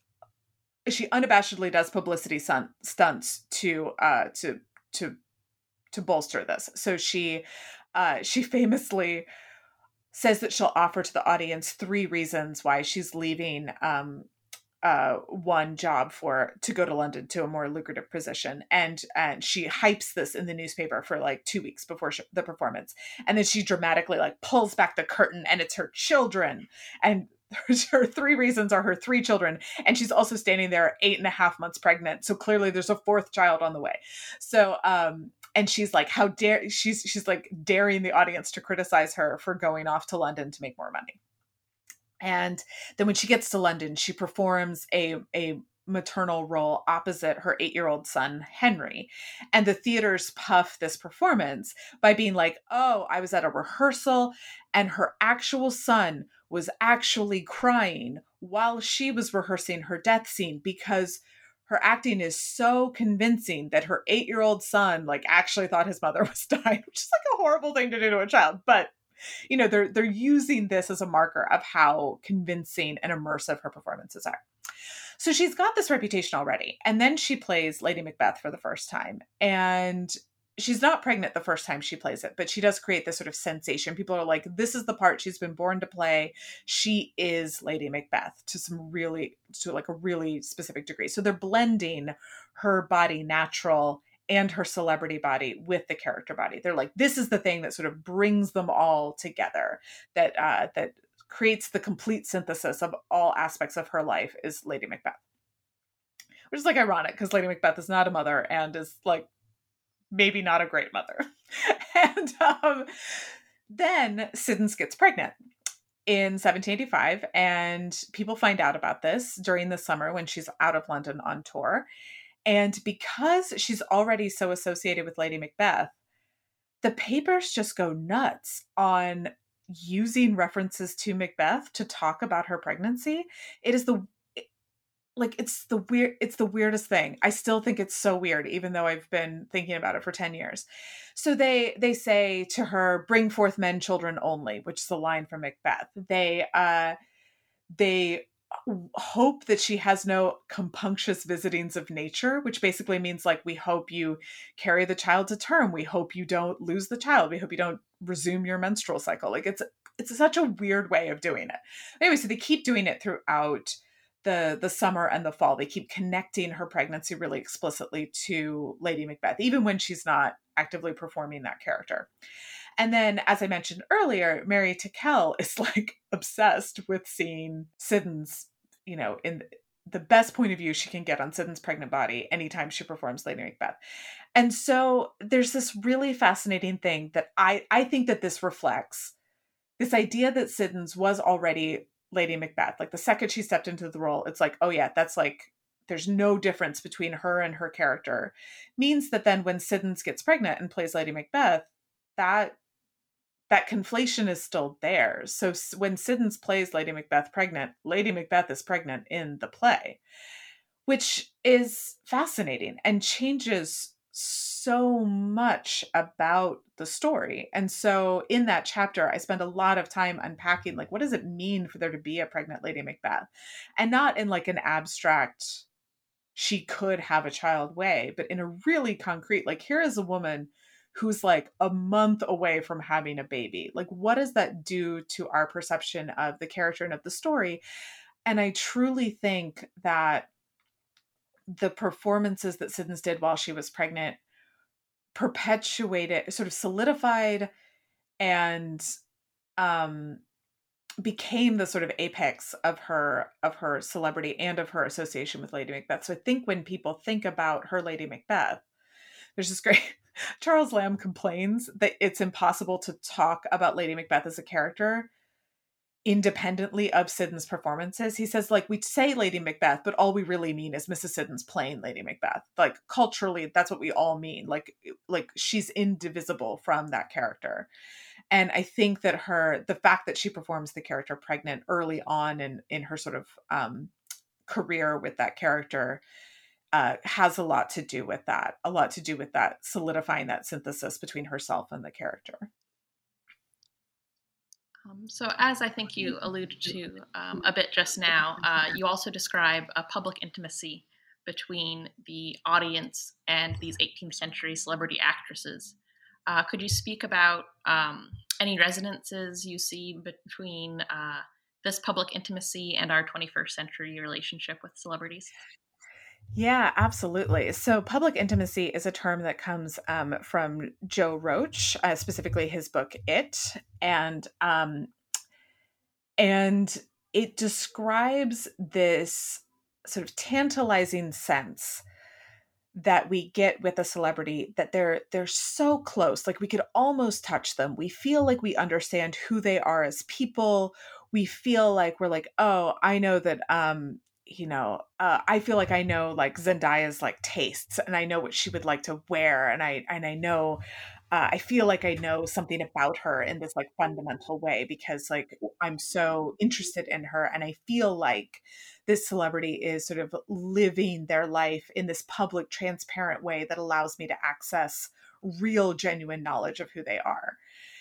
she unabashedly does publicity stunt, stunts to uh to to to bolster this. So she uh she famously says that she'll offer to the audience three reasons why she's leaving um uh one job for to go to London to a more lucrative position, and and she hypes this in the newspaper for like two weeks before she, the performance, and then she dramatically like pulls back the curtain, and it's her children, and her three reasons are her three children. And she's also standing there eight and a half months pregnant. So clearly there's a fourth child on the way. So, um, and she's like, how dare, she's, she's like daring the audience to criticize her for going off to London to make more money. And then when she gets to London, she performs a, a maternal role opposite her eight-year-old son, Henry. And the theaters puff this performance by being like, oh, I was at a rehearsal and her actual son was actually crying while she was rehearsing her death scene, because her acting is so convincing that her eight-year-old son like actually thought his mother was dying, which is like a horrible thing to do to a child. But you know, they're they're using this as a marker of how convincing and immersive her performances are. So she's got this reputation already. And then she plays Lady Macbeth for the first time. And she's not pregnant the first time she plays it, but she does create this sort of sensation. People are like, this is the part she's been born to play. She is Lady Macbeth to some really, to like a really specific degree. So they're blending her body natural and her celebrity body with the character body. They're like, this is the thing that sort of brings them all together, that uh, that creates the complete synthesis of all aspects of her life is Lady Macbeth. Which is like ironic because Lady Macbeth is not a mother and is like maybe not a great mother. And um, then Siddons gets pregnant in seventeen eighty-five, and people find out about this during the summer when she's out of London on tour. And because she's already so associated with Lady Macbeth, the papers just go nuts on using references to Macbeth to talk about her pregnancy. It is the like it's the weird it's the weirdest thing. I still think it's so weird, even though I've been thinking about it for ten years. So they they say to her, bring forth men, children only, which is a line from Macbeth. They uh they hope that she has no compunctious visitings of nature, which basically means like, we hope you carry the child to term. We hope you don't lose the child. We hope you don't resume your menstrual cycle. Like it's, it's such a weird way of doing it. Anyway, so they keep doing it throughout the, the summer and the fall. They keep connecting her pregnancy really explicitly to Lady Macbeth, even when she's not actively performing that character. And then, as I mentioned earlier, Mary Tickell is like obsessed with seeing Siddons, you know, in the best point of view she can get on Siddons' pregnant body anytime she performs Lady Macbeth. And so there's this really fascinating thing that I, I think that this reflects this idea that Siddons was already Lady Macbeth. Like the second she stepped into the role, it's like, oh yeah, that's like, there's no difference between her and her character. Means that then when Siddons gets pregnant and plays Lady Macbeth, that that conflation is still there. So when Siddons plays Lady Macbeth pregnant, Lady Macbeth is pregnant in the play, which is fascinating and changes so much about the story. And so in that chapter, I spend a lot of time unpacking, like, what does it mean for there to be a pregnant Lady Macbeth? And not in like an abstract, she could have a child way, but in a really concrete, like, here is a woman who's like a month away from having a baby. Like, what does that do to our perception of the character and of the story? And I truly think that the performances that Siddons did while she was pregnant perpetuated, sort of solidified and um, became the sort of apex of her, of her celebrity and of her association with Lady Macbeth. So I think when people think about her Lady Macbeth, there's this great, Charles Lamb complains that it's impossible to talk about Lady Macbeth as a character independently of Siddons' performances. He says, like, we say Lady Macbeth, but all we really mean is Missus Siddons playing Lady Macbeth. Like, culturally, that's what we all mean. Like, like she's indivisible from that character. And I think that her, the fact that she performs the character pregnant early on in, in her sort of um, career with that character uh, has a lot to do with that, a lot to do with that solidifying that synthesis between herself and the character. Um, so as I think you alluded to um, a bit just now, uh, you also describe a public intimacy between the audience and these eighteenth century celebrity actresses. Uh, could you speak about um, any resonances you see between uh, this public intimacy and our twenty-first century relationship with celebrities? Yeah, absolutely. So public intimacy is a term that comes um, from Joe Roach, uh, specifically his book, It. And, um, and it describes this sort of tantalizing sense that we get with a celebrity, that they're they're so close, like we could almost touch them. We feel like we understand who they are as people. We feel like we're like, oh, I know that um you know, uh, I feel like I know like Zendaya's like tastes, and I know what she would like to wear, and I and I know uh, I feel like I know something about her in this like fundamental way, because like I'm so interested in her, and I feel like this celebrity is sort of living their life in this public, transparent way that allows me to access real, genuine knowledge of who they are.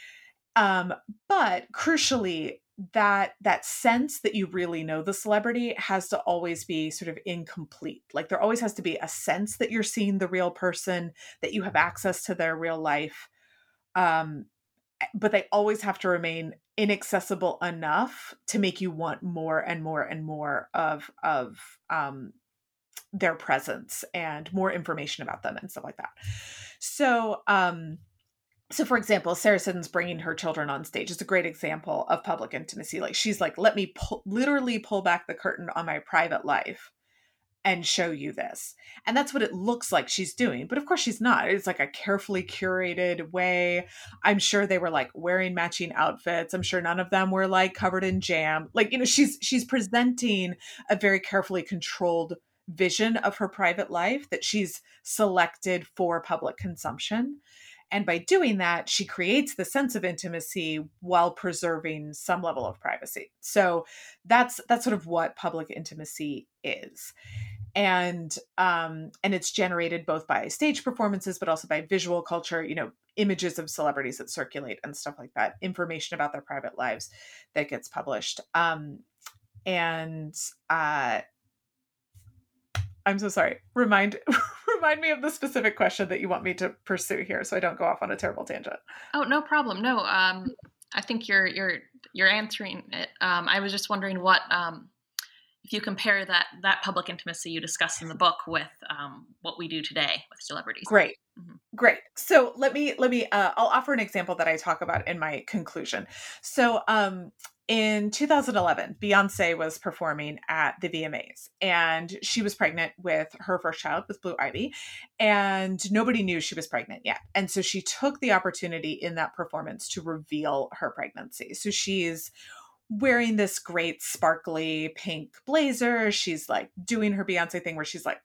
Um, but crucially, that that sense that you really know the celebrity has to always be sort of incomplete. Like there always has to be a sense that you're seeing the real person, that you have access to their real life. Um, but they always have to remain inaccessible enough to make you want more and more and more of of um, their presence and more information about them and stuff like that. So, um, so for example, Sarah Siddons bringing her children on stage is a great example of public intimacy. Like she's like, let me pull, literally pull back the curtain on my private life and show you this. And that's what it looks like she's doing. But of course she's not. It's like a carefully curated way. I'm sure they were like wearing matching outfits. I'm sure none of them were like covered in jam. Like, you know, she's she's presenting a very carefully controlled vision of her private life that she's selected for public consumption. And by doing that, she creates the sense of intimacy while preserving some level of privacy. So that's that's sort of what public intimacy is. And um, and it's generated both by stage performances, but also by visual culture, you know, images of celebrities that circulate and stuff like that, information about their private lives that gets published. Um, and uh, I'm so sorry. Remind remind me of the specific question that you want me to pursue here, so I don't go off on a terrible tangent. Oh, no problem. No, um, I think you're you're you're answering it. Um, I was just wondering what um, if you compare that that public intimacy you discuss in the book with um, what we do today with celebrities. Great. Mm-hmm. Great. So let me let me uh, I'll offer an example that I talk about in my conclusion. So um, in two thousand eleven, Beyonce was performing at the V M As, and she was pregnant with her first child with Blue Ivy, and nobody knew she was pregnant yet. And so she took the opportunity in that performance to reveal her pregnancy. So she's wearing this great sparkly pink blazer. She's like doing her Beyonce thing where she's like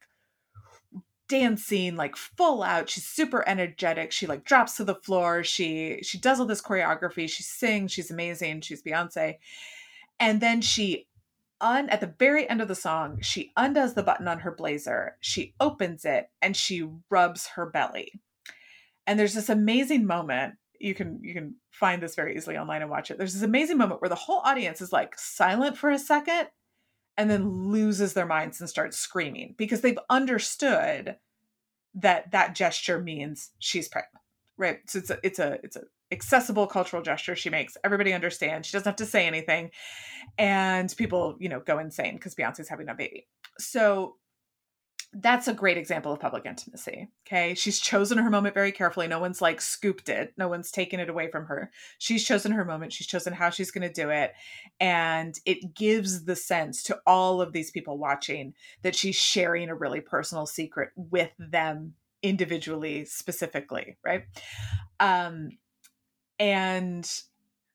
dancing like full out. She's super energetic. She like drops to the floor. She she does all this choreography. She sings. She's amazing. She's Beyonce. And then she un at the very end of the song, she undoes the button on her blazer. She opens it and she rubs her belly. And there's this amazing moment. You can you can find this very easily online and watch it. There's this amazing moment where the whole audience is like silent for a second and then loses their minds and starts screaming because they've understood that that gesture means she's pregnant, right? So it's a it's a it's a accessible cultural gesture she makes. Everybody understands. She doesn't have to say anything, and people, you know, go insane because Beyonce's having a baby. So that's a great example of public intimacy. Okay. She's chosen her moment very carefully. No one's like scooped it. No one's taken it away from her. She's chosen her moment. She's chosen how she's going to do it. And it gives the sense to all of these people watching that she's sharing a really personal secret with them individually, specifically. Right. Um, and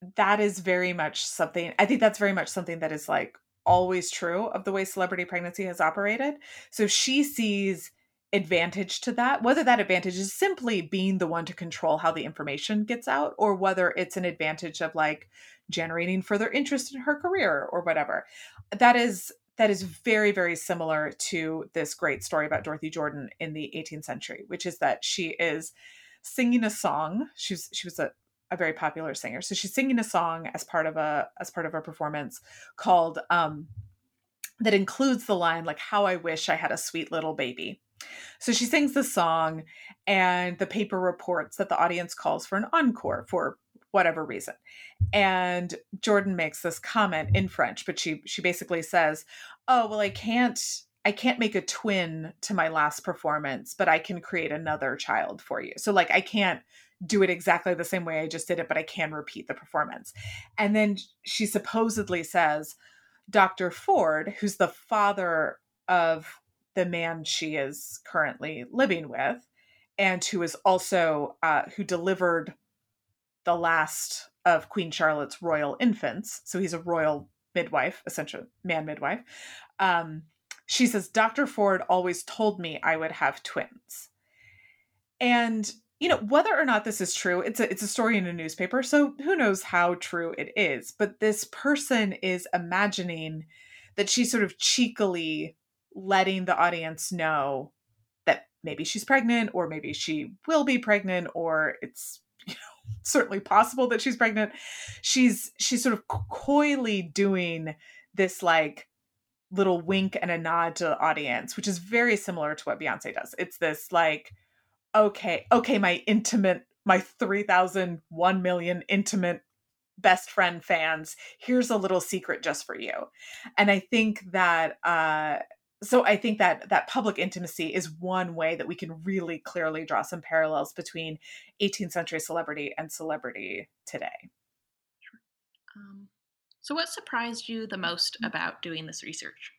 that is very much something, I think that's very much something that is like always true of the way celebrity pregnancy has operated. So she sees advantage to that, whether that advantage is simply being the one to control how the information gets out, or whether it's an advantage of like generating further interest in her career or whatever. That is that is very, very similar to this great story about Dorothy Jordan in the eighteenth century, which is that she is singing a song. She's she was a a very popular singer. So she's singing a song as part of a as part of a performance called um that includes the line like, how I wish I had a sweet little baby. So she sings the song, and the paper reports that the audience calls for an encore for whatever reason. And Jordan makes this comment in French, but she she basically says, "Oh, well, I can't I can't make a twin to my last performance, but I can create another child for you. So like I can't do it exactly the same way I just did it, but I can repeat the performance." And then she supposedly says, Doctor Ford, who's the father of the man she is currently living with, and who is also, uh, who delivered the last of Queen Charlotte's royal infants. So he's a royal midwife, essentially man midwife. Um, she says, Doctor Ford always told me I would have twins. And you know, whether or not this is true, it's a it's a story in a newspaper, so who knows how true it is. But this person is imagining that she's sort of cheekily letting the audience know that maybe she's pregnant, or maybe she will be pregnant, or it's, you know, certainly possible that she's pregnant. She's she's sort of coyly doing this like little wink and a nod to the audience, which is very similar to what Beyonce does. It's this like, okay, okay, my intimate, my three thousand, one million intimate best friend fans, here's a little secret just for you. And I think that, uh, so I think that that public intimacy is one way that we can really clearly draw some parallels between eighteenth century celebrity and celebrity today. Um, so what surprised you the most about doing this research?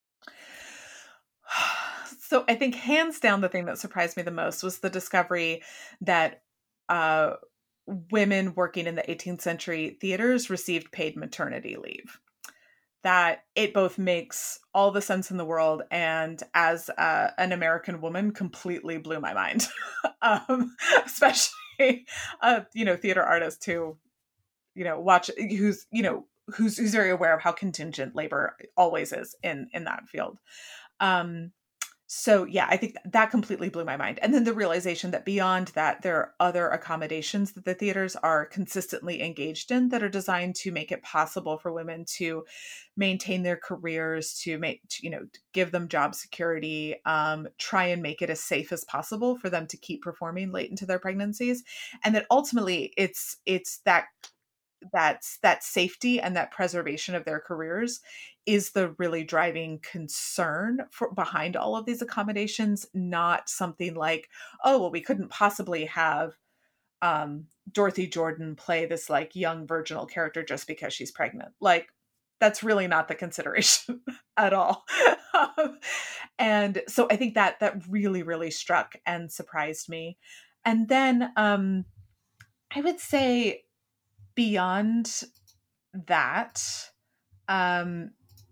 So I think hands down, the thing that surprised me the most was the discovery that uh, women working in the eighteenth century theaters received paid maternity leave. That it both makes all the sense in the world, and as uh, an American woman, completely blew my mind. um, especially, uh, you know, theater artist who, you know, watch who's you know who's who's very aware of how contingent labor always is in in that field. Um, So yeah, I think that completely blew my mind. And then the realization that beyond that, there are other accommodations that the theaters are consistently engaged in that are designed to make it possible for women to maintain their careers, to make, to, you know, to give them job security, um, try and make it as safe as possible for them to keep performing late into their pregnancies. And that ultimately it's, it's that that's that safety and that preservation of their careers is the really driving concern for behind all of these accommodations, not something like, oh, well, we couldn't possibly have um, Dorothy Jordan play this like young virginal character just because she's pregnant. Like, that's really not the consideration at all. um, and so I think that that really, really struck and surprised me. And then um, I would say, beyond that, um,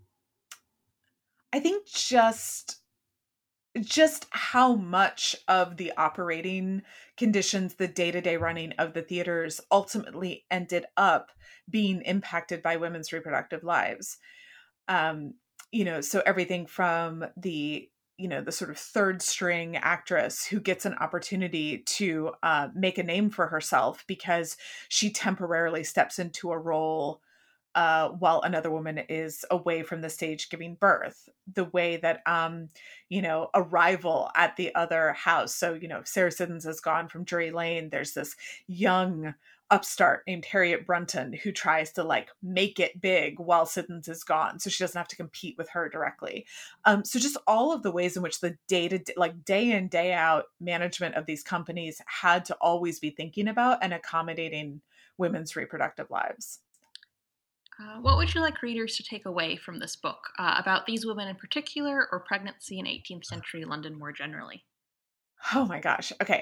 I think just just how much of the operating conditions, the day-to-day running of the theaters ultimately ended up being impacted by women's reproductive lives. Um, you know, so everything from the you know, the sort of third string actress who gets an opportunity to uh, make a name for herself because she temporarily steps into a role uh, while another woman is away from the stage giving birth. The way that, um, you know, a rival at the other house. So, you know, Sarah Siddons has gone from Drury Lane. There's this young upstart named Harriet Brunton who tries to like make it big while Siddons is gone, so she doesn't have to compete with her directly. Um, so just all of the ways in which the day to day, like day in, day out management of these companies had to always be thinking about and accommodating women's reproductive lives. Uh, what would you like readers to take away from this book uh, about these women in particular, or pregnancy in eighteenth century London more generally? Oh my gosh. Okay.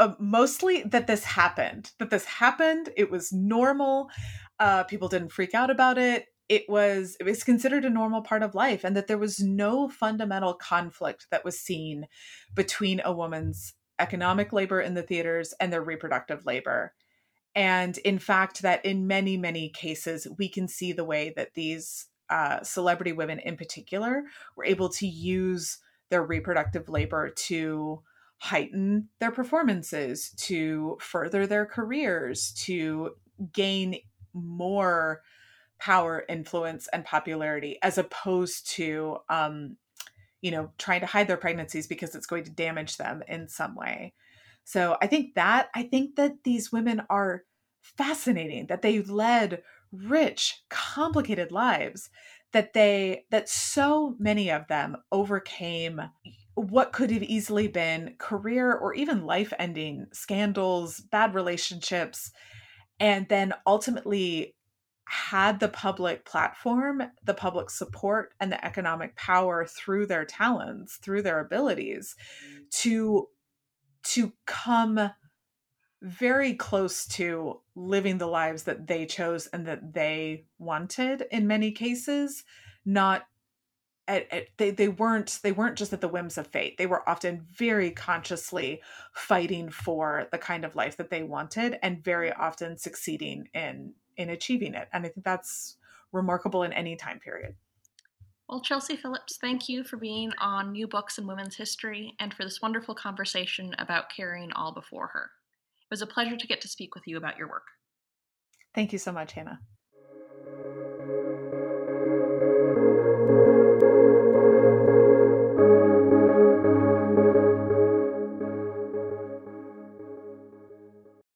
uh, mostly that this happened, that this happened. It was normal. Uh, people didn't freak out about it. It was, it was considered a normal part of life, and that there was no fundamental conflict that was seen between a woman's economic labor in the theaters and their reproductive labor. And in fact, that in many, many cases, we can see the way that these uh, celebrity women in particular were able to use their reproductive labor to heighten their performances, to further their careers, to gain more power, influence, and popularity, as opposed to, um, you know, trying to hide their pregnancies because it's going to damage them in some way. So I think that, I think that these women are fascinating, that they led rich, complicated lives, that they, that so many of them overcame what could have easily been career or even life-ending scandals, bad relationships, and then ultimately had the public platform, the public support, and the economic power through their talents, through their abilities, to to come very close to living the lives that they chose and that they wanted in many cases. Not at, at, they, they weren't they weren't just at the whims of fate. They were often very consciously fighting for the kind of life that they wanted, and very often succeeding in in achieving it. And I think that's remarkable in any time period. Well, Chelsea Phillips, thank you for being on New Books in Women's History and for this wonderful conversation about carrying all before her. It was a pleasure to get to speak with you about your work. Thank you so much, Hannah.